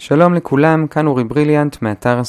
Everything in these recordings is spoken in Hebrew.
שלום לכולם, כאן אורי בריליאנט מאתר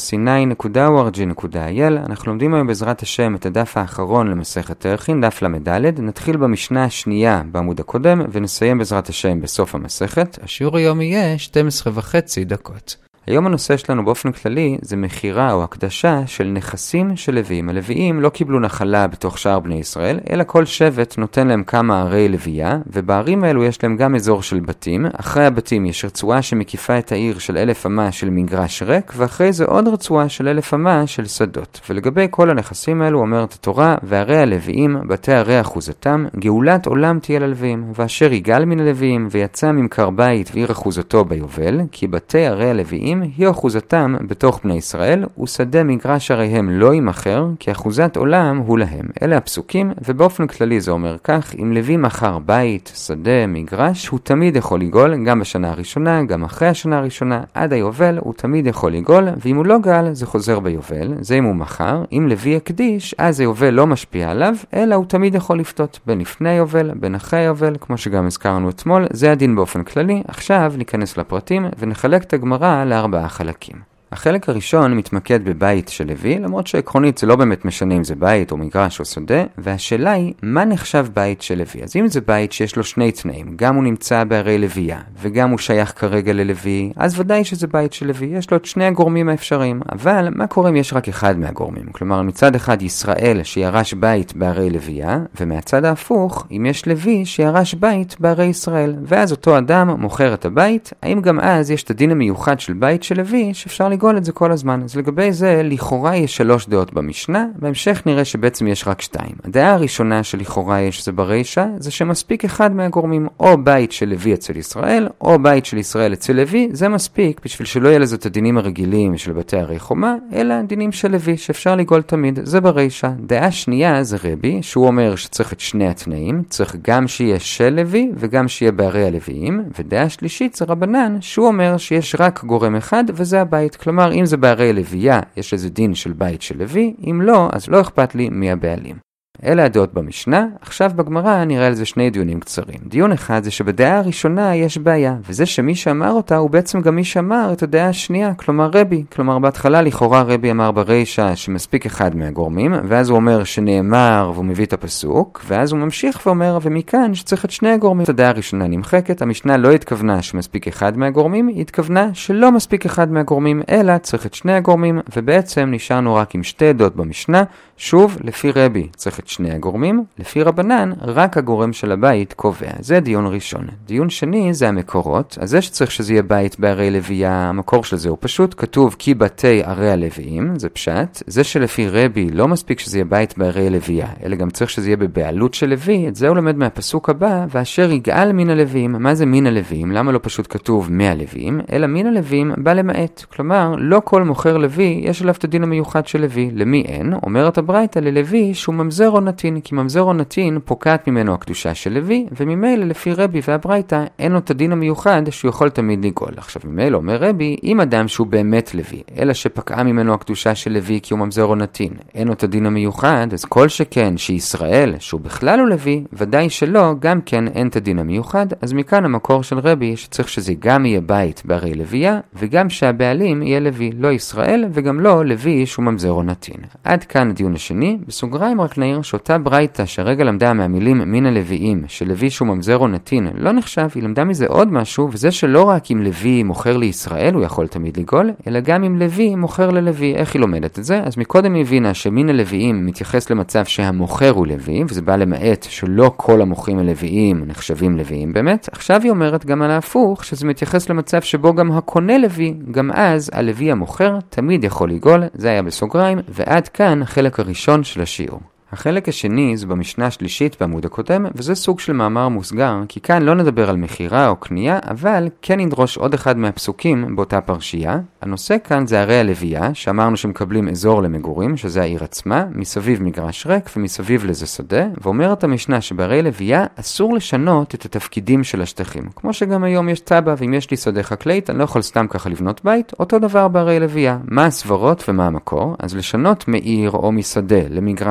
sinai.org.il. אנחנו לומדים היום בעזרת השם את הדף האחרון למסכת ערכין, דף למדלת. נתחיל במשנה השנייה בעמוד הקודם ונסיים בעזרת השם בסוף המסכת. השיעור היום יהיה 12.5 דקות. היום הנושא שלנו באופן כללי זה מחירה או הקדשה של נכסים של לוויים. הלוויים לא קיבלו נחלה בתוך שאר בני ישראל, אלא כל שבט נותן להם כמה ערי לוויה, ובערים האלו יש להם גם אזור של בתים. אחרי הבתים יש רצועה שמקיפה את העיר של 1,000 אמה של מגרש ריק, ואחרי זה עוד רצועה של 1,000 אמה של שדות. ולגבי כל הנכסים האלו אומרת התורה, וערי הלוויים, בתי ערי אחוזתם, גאולת עולם תהיה ללוויים, ואשר יגאל מן הלוויים, ויצא ממכר בית ועיר אחוזתו ביובל, כי בתי ערי הלוויים היא אחוזתם בתוך בני ישראל, ושדה מגרש עריהם לא יימכר, כי אחוזת עולם הוא להם. אלה הפסוקים, ובאופן כללי זה אומר כך, אם לוי מכר בית, שדה, מגרש, הוא תמיד יכול לגאול, גם בשנה הראשונה, גם אחרי השנה הראשונה, עד היובל, הוא תמיד יכול לגאול, ואם הוא לא גאל, זה חוזר ביובל, זה אם הוא מכר. אם לוי יקדיש, אז היובל לא משפיע עליו, אלא הוא תמיד יכול לפתות בין לפני היובל, בין אחרי היובל, כמו שגם הזכרנו אתמול, זה הדין באופן כללי. עכשיו ניכנס לפרטים ונחלק את הגמרא לארבעה חלקים. החלק הראשון מתמקד בבית של לוי, למרות שעקרונית זה לא באמת משנה אם זה בית או מגרש או שדה, והשאלה היא, מה נחשב בית של לוי? אז אם זה בית שיש לו שני תנאים, גם הוא נמצא בערי לוויה, וגם הוא שייך כרגע ללוי, אז ודאי שזה בית של לוי, יש לו את שני הגורמים האפשריים. אבל מה קורה אם יש רק אחד מהגורמים? כלומר, מצד אחד ישראל שירש בית בערי לוויה, ומהצד ההפוך, אם יש לוי שירש בית בערי ישראל, ואז אותו אדם מוכר את הבית, האם גם אז יש את הדין המיוחד של בית של לוי שאפשר לגאול את זה כל הזמן? אז לגבי זה, לכאורה יש 3 דעות במשנה, בהמשך נראה שבעצם יש רק 2. הדעה הראשונה שלכאורה יש זה ברישה, זה שמספיק אחד מהגורמים, או בית של לוי אצל ישראל, או בית של ישראל אצל לוי, זה מספיק בשביל שלא יהיה לזה את הדינים הרגילים של בתי ערי חומה, אלא דינים של לוי שאפשר לגאול תמיד, זה ברישה. דעה שנייה זה רבי, שהוא אומר שצריך את שני התנאים, צריך גם שיהיה של לוי וגם שיהיה בערי הלוויים, ודעה שלישית זה רבנן, שהוא אומר שיש רק גורם אחד וזה הבית. כלומר, אם זה בערי לוויה, יש איזה דין של בית של לוי, אם לא, אז לא אכפת לי מי הבעלים. אלה הדעות במשנה. עכשיו בגמרא נראה על זה 2 דיונים קצרים. דיון אחד זה שבדעה הראשונה יש בעיה, וזה שמי שאמר אותה הוא בעצם גם מי שאמר את הדעה השנייה, כלומר רבי. כלומר בהתחלה לכאורה רבי אמר ברישה שמספיק אחד מהגורמים, ואז הוא אומר שנאמר והוא מביא את הפסוק, ואז הוא ממשיך ואומר ומכאן שצריך את שני הגורמים. הדעה הראשונה נמחקת, המשנה לא התכוונה שמספיק אחד מהגורמים, היא התכוונה שלא מספיק אחד מהגורמים, אלא צריך את שני הגורמים, ובעצם נשארנו רק עם 2 דעות במשנה. שוב, לפי רבי צריך את שני הגורמים, לפי רבנן רק הגורם של הבית קובע. זה דיון ראשון. דיון שני זה המקורות. אז זה שצריך שזה יהיה בית בערי לוויה, המקור של זה הוא פשוט, כתוב כי בתי ערי הלוויים, זה פשט. זה שלפי רבי לא מספיק שזה יהיה בית בערי לוויה, אלא גם צריך שזה יהיה בבעלות של לוי. את זה הוא למד מהפסוק הבא, ואשר יגאל מן הלוויים. מה זה מן הלוויים? למה לא פשוט כתוב מהלוויים? אלא מן הלוויים בא למעט. כלומר, לא כל מוכר לוי יש עליו את הדין המיוחד של לוי. למי אין? אומרת הברייתא ללוי שהוא ממזר או נתין, כי ממזר או נתין פוקעת ממנו הקדושה של לוי, וממילא לפי רבי והברייתא אין לו את הדין המיוחד שהוא יכול תמיד לגאול. עכשיו ממילא אומר רבי, אם אדם שהוא באמת לוי, אלא שפקעה ממנו הקדושה של לוי כי הוא ממזר או נתין, אין לו את הדין המיוחד, אז כל שכן שישראל שהוא בכלל הוא לוי, ודאי שלא, גם כן אין את הדין המיוחד. אז מכאן המקור של רבי שצריך שזה גם יהיה בית בערי לוויה, וגם שהבעלים יהיה לוי, לא ישראל, וגם לא לוי שהוא ממזר או נתין. עד כאן הדיון השני. בסוגריים רק נעיר שאותה ברייתא שהרגע למדה מהמילים מן הלוויים, שלוי שהוא ממזר או נתין לא נחשב, היא למדה מזה עוד משהו, וזה שלא רק אם לוי מוכר לישראל הוא יכול תמיד לגאול, אלא גם אם לוי מוכר ללוי. איך היא לומדת את זה? אז מקודם היא הבינה שמן הלוויים מתייחס למצב שהמוכר הוא לוי, וזה בא למעט שלא כל המוכרים הלוויים נחשבים לוויים באמת. עכשיו היא אומרת גם על ההפוך, שזה מתייחס למצב שבו גם הקונה לוי, גם אז הלוי המוכר תמיד יכול לגאול. זה היה בסוגריים, ועד כאן החלק הראשון של השיעור. החלק השני זה במשנה השלישית בעמוד הקודם, וזה סוג של מאמר מוסגר, כי כאן לא נדבר על מחירה או קנייה, אבל כן נדרוש עוד אחד מהפסוקים באותה פרשייה. הנושא כאן זה ערי הלוויה, שאמרנו שמקבלים אזור למגורים, שזה העיר עצמה, מסביב מגרש ריק ומסביב לזה שדה, ואומרת המשנה שבערי לוויה אסור לשנות את התפקידים של השטחים. כמו שגם היום יש טאבה, ואם יש לי שדה חקלאית, אני לא יכול סתם ככה לבנות בית, אותו דבר בערי לוויה. מה הסברות ומה המקור? אז לשנות מעיר או משדה למגרש ריק,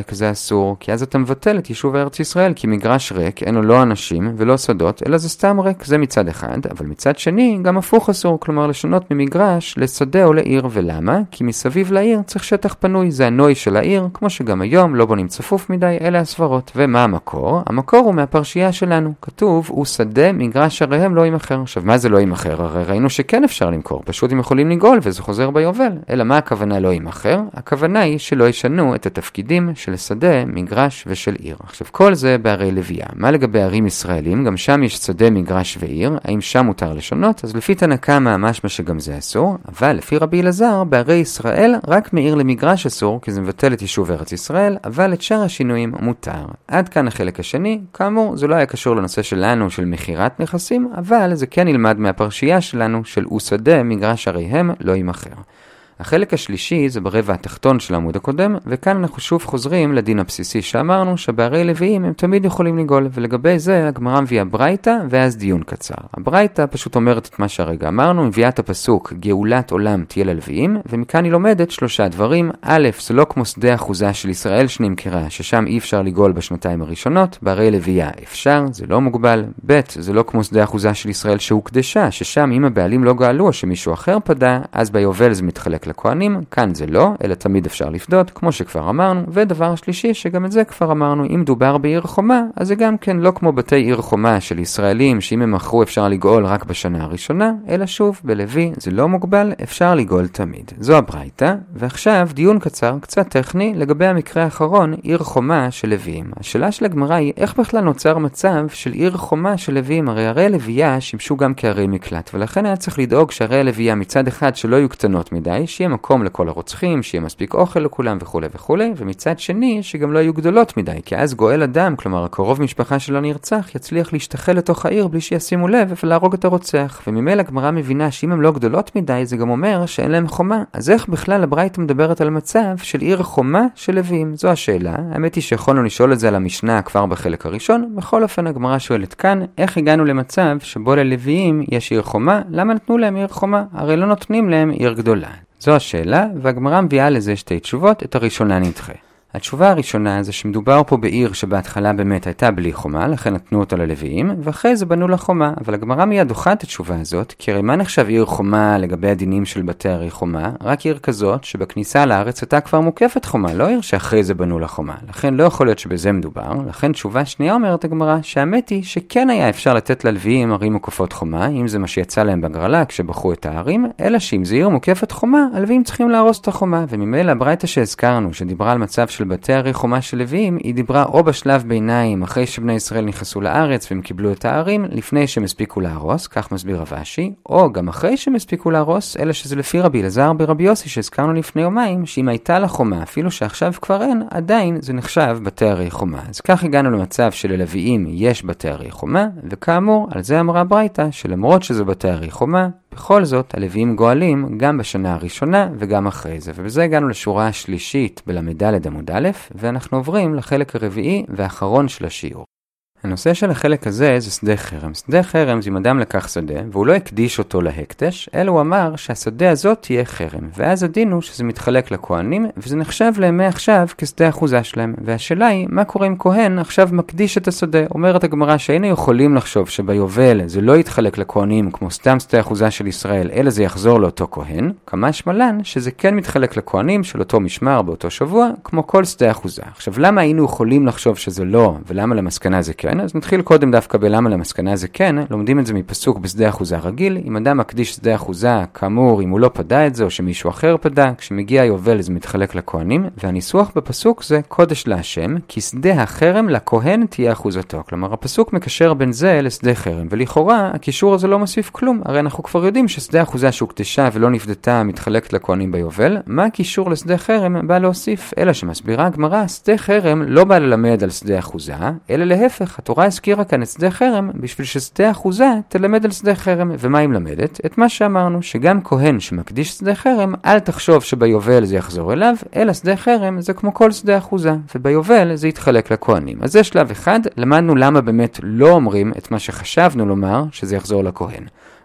ריק זה אסור, כי אז אתה מבטל את יישוב ארץ ישראל, כי מגרש ריק אין לו לא אנשים ולא שדות, אלא זה סתם ריק, זה מצד אחד, אבל מצד שני גם הפוך אסור, כלומר לשנות ממגרש לשדה או לעיר. ולמה? כי מסביב לעיר צריך שטח פנוי, זה הנוי של העיר, כמו שגם היום לא בונים צפוף מדי, אלה הסברות. ומה המקור? המקור הוא מהפרשייה שלנו, כתוב הוא שדה מגרש עריהם לא ימכר. עכשיו מה זה לא ימכר? הרי ראינו שכן אפשר למכור, פשוט הם יכולים לגאול וזה חוזר ביובל. אלא מה הכוונה לא ימכר? הכוונה היא שלא ישנו את התפקידים של שדה, מגרש ושל עיר. עכשיו כל זה בערי לוויה. מה לגבי ערים ישראלים? גם שם יש שדה, מגרש ועיר. האם שם מותר לשנות? אז לפי תנא קמא משמע שגם זה אסור, אבל לפי רבי אלעזר בערי ישראל רק מעיר למגרש אסור, כי זה מבטל את יישוב ארץ ישראל, אבל את שאר השינויים מותר. עד כאן החלק השני. כאמור זה לא היה קשור לנושא שלנו של מחירת נכסים, אבל זה כן ילמד מהפרשייה שלנו של שדה, מגרש עריהם לא ימכר. החלק השלישי זה ברבע התחתון של העמוד הקודם, וכאן אנחנו שוב חוזרים לדין הבסיסי שאמרנו שבערי לוויים הם תמיד יכולים לגאול, ולגבי זה הגמרא מביאה ברייתא ואז דיון קצר. הברייתא פשוט אומרת את מה שהרגע אמרנו, מביאה את הפסוק גאולת עולם תהיה ללוויים, ומכאן היא לומדת שלושה דברים. א', זה לא כמו שדה אחוזה של ישראל שנמכרה, ששם אי אפשר לגאול בשנתיים הראשונות, בערי לוויה אפשר, זה לא מוגבל. ב', זה לא כמו שדה אחוזה של ישראל שהוקדשה, ששם אם הבעלים לא גאלו או שמישהו אחר פדה, אז ביובל זה מתחלק לכהנים. כאן זה לא, אלא תמיד אפשר לפדות, כמו שכבר אמרנו. ודבר שלישי, שגם את זה כבר אמרנו, אם דובר בעיר חומה, אז זה גם כן לא כמו בתי עיר חומה של ישראלים, שאם הם מכרו אפשר לגאול רק בשנה הראשונה, אלא שוב, בלוי זה לא מוגבל, אפשר לגאול תמיד. זו הברייתא, ועכשיו דיון קצר, קצת טכני, לגבי המקרה האחרון, עיר חומה של לוויים. השאלה של הגמרא היא, איך בכלל נוצר מצב של עיר חומה של לוויים? הרי ערי לוויה שימשו גם כערי מקלט, ולכן היה צריך לדאוג שערי לוויה מצד אחד שלא יהיו קטנות מדי, שיהיה מקום לכל הרוצחים, שיהיה מספיק אוכל לכולם וכו' וכו', ומצד שני שגם לא יהיו גדולות מדי, כי אז גואל אדם, כלומר הקרוב משפחה שלו נרצח, יצליח להשתחל לתוך העיר בלי שישימו לב ולהרוג את הרוצח. וממילא הגמרא מבינה שאם הם לא גדולות מדי, זה גם אומר שאין להם חומה. אז איך בכלל הברייתא מדברת על מצב של עיר חומה של לוויים? זו השאלה. האמת היא שיכולנו לשאול את זה על המשנה כבר בחלק הראשון. בכל אופן הגמרא שואלת כאן, איך הגענו למצב שבו ללוויים יש עיר חומה? למה נתנו להם עיר חומה? הרי לא נותנים להם עיר גדולה. זו השאלה, והגמרא מביאה לזה שתי תשובות. את הראשונה נדחה. התשובה הראשונה זה שמדובר פה בעיר שבהתחלה באמת הייתה בלי חומה, לכן נתנו אותה ללוויים, ואחרי זה בנו לה חומה. אבל הגמרא מיד דוחה את התשובה הזאת, כי הרי מה נחשב עיר חומה לגבי הדינים של בתי ערי חומה? רק עיר כזאת שבכניסה לארץ הייתה כבר מוקפת חומה, לא עיר שאחרי זה בנו לה חומה. לכן לא יכול להיות שבזה מדובר. לכן תשובה שנייה אומרת הגמרא שהאמת היא שכן היה אפשר לתת ללוויים ערים מוקפות חומה, אם זה מה שיצא להם בגרלה כשבחרו את הערים, אלא שאם זה עיר מוקפת חומה, הלוויים צריכים להרוס את החומה. וממילא הברייתא שהזכרנו, שדיברה על מצב של בתי ערי חומה של לוויים, היא דיברה או בשלב ביניים, אחרי שבני ישראל נכנסו לארץ והם קיבלו את הערים, לפני שהם הספיקו להרוס, כך מסביר רב אשי, או גם אחרי שהם הספיקו להרוס, אלא שזה לפי רבי אלעזר ברבי יוסי שהזכרנו לפני יומיים, שאם הייתה לה חומה, אפילו שעכשיו כבר אין, עדיין זה נחשב בתי ערי חומה. אז כך הגענו למצב שללוויים יש בתי ערי חומה, וכאמור, על זה אמרה הברייתא, שלמרות שזה בתי ערי חומה, בכל זאת, הלוויים גואלים גם בשנה הראשונה וגם אחרי זה. ובזה הגענו לשורה השלישית בלמד עמוד א', ואנחנו עוברים לחלק הרביעי והאחרון של השיעור. הנושא של החלק הזה זה שדה חרם. שדה חרם זה אם אדם לקח שדה, והוא לא הקדיש אותו להקדש, אלא הוא אמר שהשדה הזאת תהיה חרם. ואז הדין הוא שזה מתחלק לכהנים, וזה נחשב להם מעכשיו כשדה אחוזה שלהם. והשאלה היא, מה קורה אם כהן עכשיו מקדיש את השדה? אומרת הגמרא שהיינו יכולים לחשוב שביובל זה לא יתחלק לכהנים כמו סתם שדה אחוזה של ישראל, אלא זה יחזור לאותו כהן. כמה שמלן שזה כן מתחלק לכהנים של אותו משמר באותו שבוע, כמו כל שדה אחוזה. עכשיו, למה היינו יכולים לחשוב שזה לא, ולמה למסקנה זה כן? אז נתחיל קודם דווקא בלמה למסקנה זה כן. לומדים את זה מפסוק בשדה אחוזה רגיל. אם אדם מקדיש שדה אחוזה, כאמור, אם הוא לא פדה את זה או שמישהו אחר פדה, כשמגיע יובל זה מתחלק לכהנים. והניסוח בפסוק זה קודש להשם, כי שדה החרם לכהן תהיה אחוזתו. כלומר, הפסוק מקשר בין זה לשדה חרם, ולכאורה הקישור הזה לא מוסיף כלום. הרי אנחנו כבר יודעים ששדה אחוזה שהוקדשה ולא נפדתה מתחלקת לכהנים ביובל. מה הקישור לשדה חרם בא להוסיף? אלא שמסבירה הגמרא, שדה חרם לא בא ללמד על שדה אחוזה, אלא להפך. התורה הזכירה כאן את שדה חרם בשביל ששדה אחוזה תלמד על שדה חרם. ומה היא מלמדת? את מה שאמרנו, שגם כהן שמקדיש שדה חרם, אל תחשוב שביובל זה יחזור אליו, אלא שדה חרם זה כמו כל שדה אחוזה, וביובל זה יתחלק לכהנים. אז זה שלב אחד. למדנו למה באמת לא אומרים את מה שחשבנו לומר, שזה יחזור לכהן.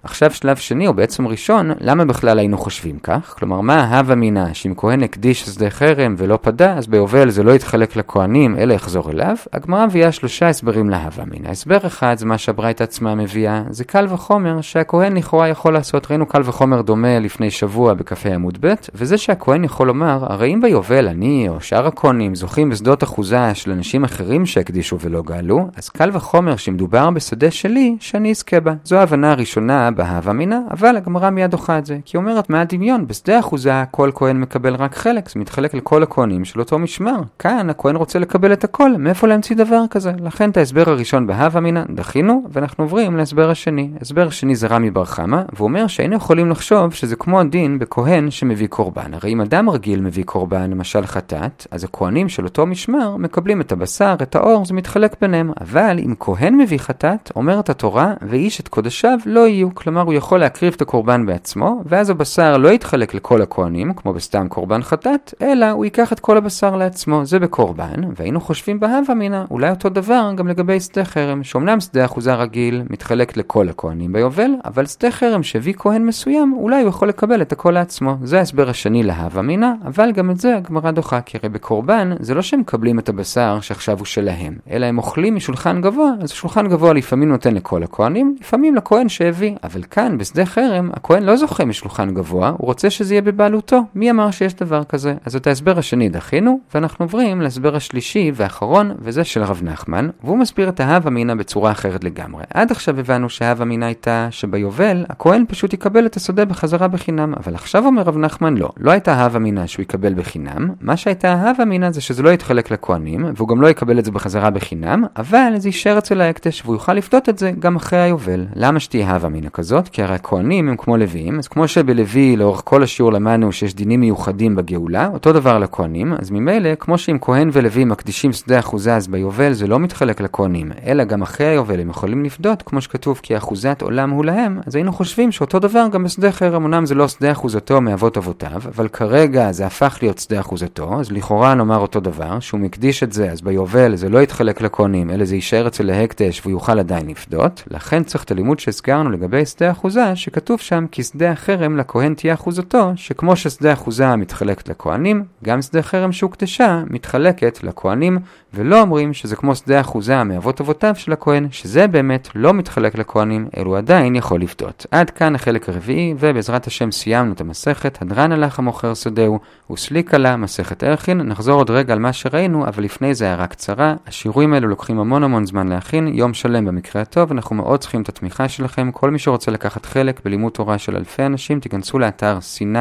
עכשיו שלב שני, או בעצם ראשון, למה בכלל היינו חושבים כך? כלומר, מה ההווה מינה, שאם כהן הקדיש שדה חרם ולא פדה, אז ביובל זה לא יתחלק לכהנים, אלא יחזור אליו? הגמרא מביאה 3 הסברים להווה מינה. הסבר אחד זה מה שהברייתא עצמה מביאה, זה קל וחומר שהכהן לכאורה יכול לעשות. ראינו קל וחומר דומה לפני שבוע בכ"ה עמוד ב', וזה שהכהן יכול לומר, הרי אם ביובל אני או שאר הכהנים זוכים בשדות אחוזה של אנשים אחרים שהקדישו ולא גאלו, אז קל וחומר שמדובר בשדה שלי שאני אזכה בה. זו ההבנה הראשונה בהווה מינה, אבל הגמרא מיד דוחה את זה, כי אומרת מה הדמיון, בשדה אחוזה כל כהן מקבל רק חלק, זה מתחלק לכל הכהנים של אותו משמר. כאן הכהן רוצה לקבל את הכל, מאיפה להמציא דבר כזה? לכן את ההסבר הראשון בהווה מינה דחינו, ואנחנו עוברים להסבר השני. הסבר השני זה רמי בר חמא, והוא אומר שהיינו יכולים לחשוב שזה כמו הדין בכהן שמביא קורבן. הרי אם אדם רגיל מביא קורבן, למשל חטאת, אז הכהנים של אותו משמר מקבלים את הבשר, את האור, זה מתחלק ביניהם. אבל אם כהן מביא חטאת, אומרת התורה, ואיש את קודשיו לא יהיו. כלומר, הוא יכול להקריב את הקורבן בעצמו, ואז הבשר לא יתחלק לכל הכהנים, כמו בסתם קורבן חטאת, אלא הוא ייקח את כל הבשר לעצמו. זה בקורבן, והיינו חושבים בהווה מינה, אולי אותו דבר גם לגבי שדה חרם, שאומנם שדה אחוזה רגיל מתחלק לכל הכהנים ביובל, אבל שדה חרם שהביא כהן מסוים, אולי הוא יכול לקבל את הכל לעצמו. זה ההסבר השני להווה מינה, אבל גם את זה הגמרא דוחה, כי הרי בקורבן זה לא שהם מקבלים את הבשר שעכשיו הוא שלהם, אלא הם אוכלים משולחן גבוה, אז השולחן גבוה לפעמים נותן לכל הכהנים, לפעמים לכהן שהביא, אבל כאן בשדה חרם הכהן לא זוכה משולחן גבוה, הוא רוצה שזה יהיה בבעלותו. מי אמר שיש דבר כזה? אז את ההסבר השני דחינו, ואנחנו עוברים להסבר השלישי והאחרון, וזה של רב נחמן, והוא מסביר את ההווה מינה בצורה אחרת לגמרי. עד עכשיו הבנו שההווה מינה הייתה שביובל הכהן פשוט יקבל את השדה בחזרה בחינם, אבל עכשיו אומר רב נחמן לא הייתה ההווה מינה שהוא יקבל בחינם, מה שהייתה ההווה מינה זה שזה לא יתחלק לכהנים, והוא גם לא יקבל את זה בחזרה בחינם, אבל זה יישאר אצל ההקדש, והוא יוכל לפדות את זה גם אחרי היובל. למה שתהיה ההווה מינה כזאת? כי הרי הכהנים הם כמו לוויים, אז כמו שבלוי לאורך כל השיעור למדנו שיש דינים מיוחדים בגאולה, אותו דבר לכהנים, אז ממילא כמו שאם כהן ולוי מקדישים שדה אחוזה, אז ביובל זה לא מתחלק לכהנים, אלא גם אחרי היובל הם יכולים לפדות, כמו שכתוב כי אחוזת עולם הוא להם, אז היינו חושבים שאותו דבר גם בשדה חרם, אמנם זה לא שדה אחוזתו מאבות אבותיו, אבל כרגע זה הפך להיות שדה אחוזתו, אז לכאורה נאמר אותו דבר, שהוא מקדיש את זה, אז ביובל זה לא יתחלק לכהנים, אלא זה יישאר אצל ההקדש והוא יוכל עדיין לפדות. לכן צריך את הלימוד שהזכרנו לגבי שדה אחוזה, שכתוב שם כי שדה החרם לכהן תהיה אחוזתו, שכמו ששדה אחוזה מתחלקת לכהנים, גם שדה חרם שהוקדשה מתחלקת לכהנים, ולא אומרים שזה כמו שדה אחוזה מאבות אבותיו של הכהן, שזה באמת לא מתחלק לכהנים, אלו עדיין יכול לפדות. עד כאן החלק הרביעי, ובעזרת השם סיימנו את המסכת. הדרן הלך המוכר שדהו, וסליק עלה מסכת ערכין. נחזור עוד רגע על מה שראינו, אבל לפני זה הערה קצרה. השיעורים האלו לוקחים המון זמן להכין, יום שלם במקרה הטוב, אנחנו מאוד צריכים את התמיכה שלכם. כל מי שרוצה לקחת חלק בלימוד תורה של אלפי אנשים, תיכנסו לאתר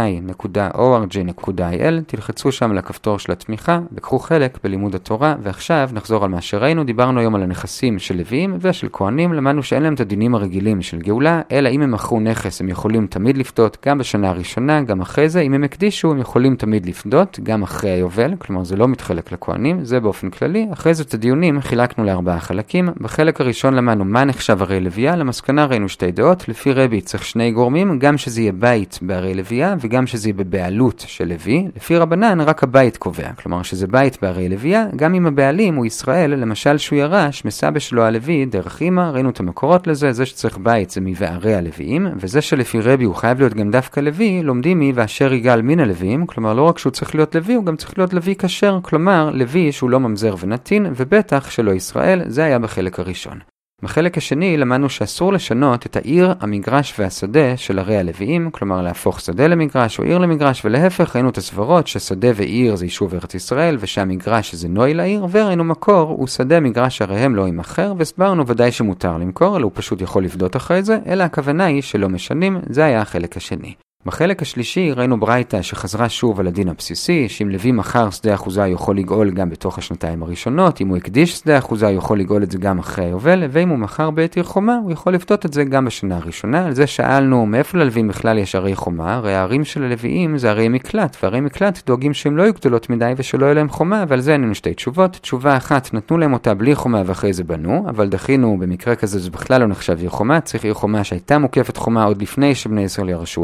sinai.org.il, תלחצו שם לכפתור של התמיכה, וקחו חלק בלימוד התורה. ועכשיו נחזור על מה שראינו. דיברנו היום על הנכסים של לוויים ושל כהנים, למדנו שאין להם את הדינים הרגילים של גאולה, אלא אם הם מכרו נכס הם יכולים תמיד לפדות, גם בשנה הראשונה, גם אחרי זה. אם הם הקדישו הם יכולים תמיד לפדות, גם אחרי היובל, כלומר זה לא מתחלק לכהנים, זה באופן כללי. אחרי זה את הדיונים חילקנו ל4 חלקים. בחלק הראשון למדנו מה נחשב הרי לוויה, למסקנה ראינו 2 דעות. לפי רבי צריך 2 גורמים, גם שזה יהיה בית בהרי לוויה וגם שזה יהיה בבעלות של לוי. לפי רבנן רק הבית קובע, כלומר שזה בית בהרי לוויה, גם אם הבעלים הוא ישראל, למשל שהוא ירש מסבא שלו הלוי דרך אמא, ראינו את המקורות לזה. זה שצריך בית זה מבערי הלוויים, וזה שלפי רבי הוא חייב להיות גם דווקא לוי, לומדים ואשר יגאל מן הלוויים, כלומר לא רק שהוא צריך להיות לוי, הוא גם צריך להיות לוי כשר, כלומר לוי שהוא לא ממזר ונתין, ובטח שלא ישראל. זה היה בחלק הראשון. בחלק השני למדנו שאסור לשנות את העיר, המגרש והשדה של ערי הלוויים, כלומר להפוך שדה למגרש או עיר למגרש, ולהפך ראינו את הסברות ששדה ועיר זה יישוב ארץ ישראל, ושהמגרש זה נוי לעיר, וראינו מקור הוא שדה מגרש עריהם לא ימכר, והסברנו ודאי שמותר למכור, אלא הוא פשוט יכול לפדות אחרי זה, אלא הכוונה היא שלא משנים. זה היה החלק השני. בחלק השלישי ראינו ברייתא שחזרה שוב על הדין הבסיסי, שאם לוי מכר שדה אחוזה יכול לגאול גם בתוך השנתיים הראשונות, אם הוא הקדיש שדה אחוזה יכול לגאול את זה גם אחרי היובל, ואם הוא מכר בית עיר חומה הוא יכול לפדות את זה גם בשנה הראשונה. על זה שאלנו מאיפה ללוויים בכלל יש ערי חומה. הרי הערים של הלוויים זה ערי מקלט, וערי מקלט דואגים שהם לא יהיו גדולות מדי ושלא יהיה להם חומה, ועל זה ענינו 2 תשובות. תשובה אחת, נתנו להם אותה בלי חומה ואחרי זה בנו, אבל דחינו, במקרה כזה זה בכלל לא נחשב עיר חומה, צריך עיר חומה שהייתה מוקפת חומה עוד לפני שבני ישראל ירשו את זה.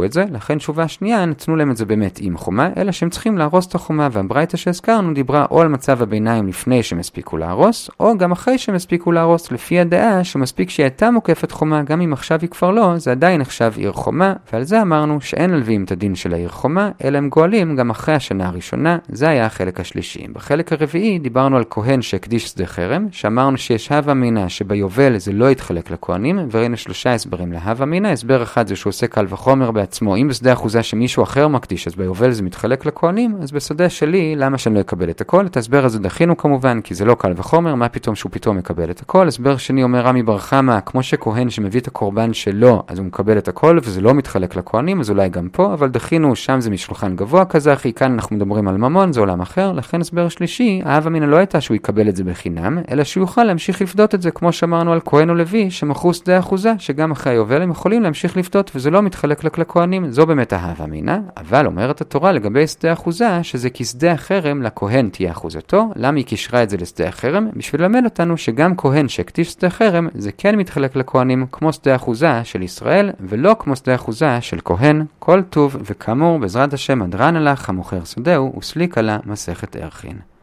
ולכן תשובה שנייה נתנו להם את זה באמת עם חומה, אלא שהם צריכים להרוס את החומה, והברייתא שהזכרנו דיברה או על מצב הביניים לפני שהם הספיקו להרוס, או גם אחרי שהם הספיקו להרוס, לפי הדעה שמספיק שהיא הייתה מוקפת חומה, גם אם עכשיו היא כבר לא, זה עדיין נחשב עיר חומה, ועל זה אמרנו שאין ללווים את הדין של העיר חומה, אלא הם גואלים גם אחרי השנה הראשונה, זה היה החלק השלישי. בחלק הרביעי דיברנו על כהן שהקדיש שדה חרם, שאמרנו שיש הווה אמינא שביובל זה לא יתחלק לכהנים, וראינו 3 הסברים להווה אמינא. הסבר אחד זה שהוא עושה קל וחומר בעצמו, אם בשדה אחוזה שמישהו אחר מקדיש, אז ביובל זה מתחלק לכהנים, אז בשדה שלי, למה שאני לא אקבל את הכל? את ההסבר הזה דחינו כמובן, כי זה לא קל וחומר, מה פתאום שהוא פתאום מקבל את הכל? הסבר שני אומר רמי בר חמא, כמו שכהן שמביא את הקורבן שלו, אז הוא מקבל את הכל, וזה לא מתחלק לכהנים, אז אולי גם פה, אבל דחינו, שם זה משולחן גבוה כזה, אחי, כאן אנחנו מדברים על ממון, זה עולם אחר, לכן הסבר שלישי, ההווה אמינא לא הייתה שהוא יקבל את זה בחינם, אלא שהוא יוכל להמשיך לפדות את זה, כמו שאמרנו על כהן או לוי, שמכרו שדה אחוזה, שגם אחרי היובל הם יכולים להמשיך לפדות, וזה לא מתחלק לכהנים, זו באמת ההווה אמינא, אבל אומרת התורה לגבי שדה אחוזה, שזה כי שדה החרם לכהן תהיה אחוזתו, למה היא קישרה את זה לשדה החרם? בשביל ללמד אותנו שגם כהן שהקדיש שדה חרם, זה כן מתחלק לכהנים, כמו שדה אחוזה של ישראל, ולא כמו שדה אחוזה של כהן. כל טוב, וכאמור, בעזרת השם הדרן הלך, המוכר שדהו, וסליק עלה מסכת ערכין.